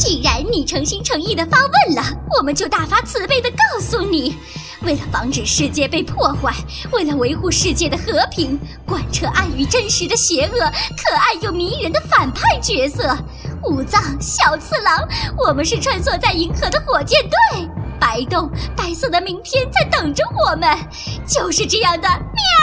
既然你诚心诚意地发问了，我们就大发慈悲地告诉你，为了防止世界被破坏，为了维护世界的和平，贯彻爱与真实的邪恶，可爱又迷人的反派角色武藏、小次郎，我们是穿梭在银河的火箭队。白洞，白色的明天在等着我们，就是这样的喵。